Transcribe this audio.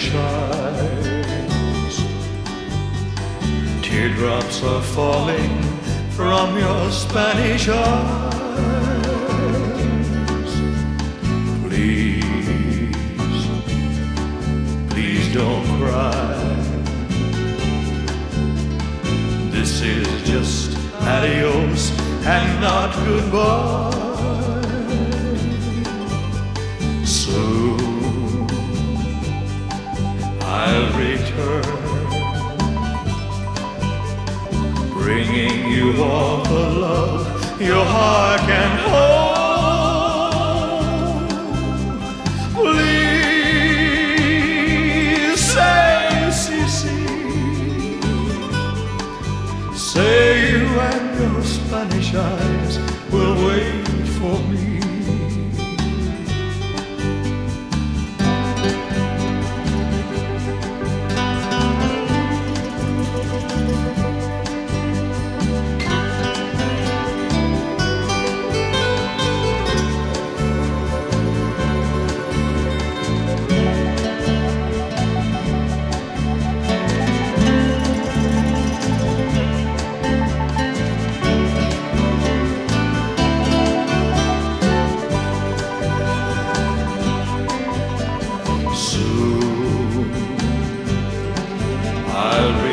Spanish eyes. Teardrops are falling from your Spanish eyes. Please, please don't cry. This is just adios and not goodbye. Soon I'll return, bringing you all the love your heart can hold. Please say, Sisi, say you and your Spanish eyes will wait for me. Soon I'll